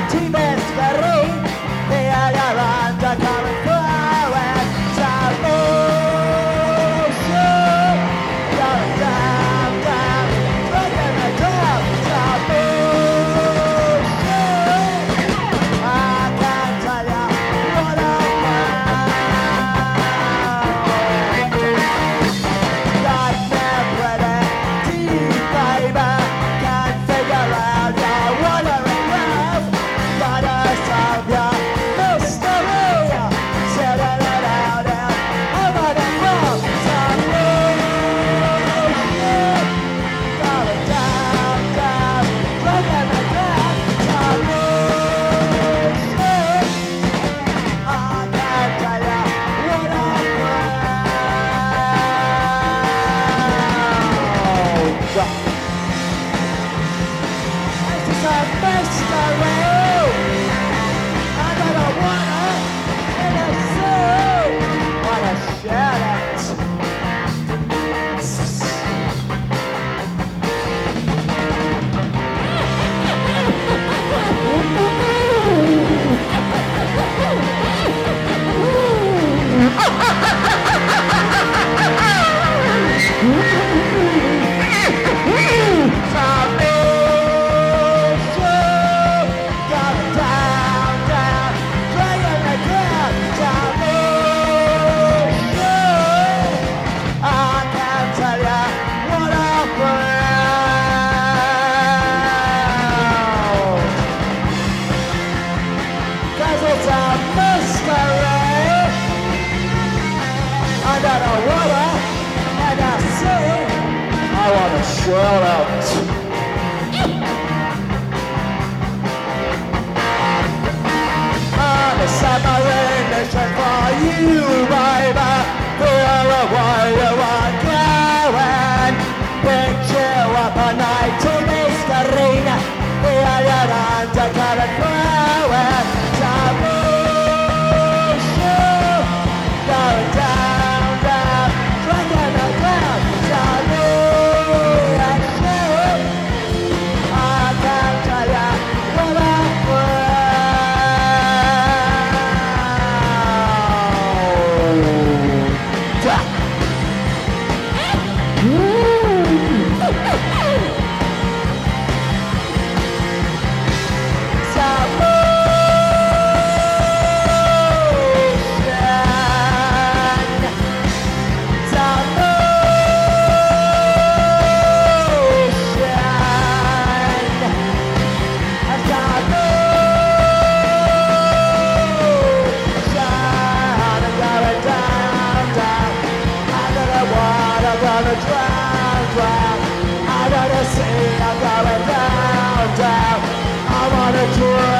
ti mescarei e alla randa coming forward. Salvation, going down, down, breaking the down. Salvation, I can't tell ya what I found. Like that pretty deep, baby, can't figure out your wandering love. Gotta solve your mystery, setting it out and over the front. Salvation, going down, down, breaking the ground. Salvation, I can't tell ya what I found. This is a mystery. I got a water in a zoo. Wanna share it? Salvation, going down, down, dragging the ground. Salvation, I can't tell ya what I found. 'Cause it's a mystery. Under the water and the sea, I wanna shout out. On the submarine mission for you, baby. Where you are going. Pick you up a night to Mescarina. Here you're undercover flowing. Salvation, going down, down, dragging the ground. Salvation, I can't tell ya what I drown, drown. I wanna see I'm going down, down. I wanna drown.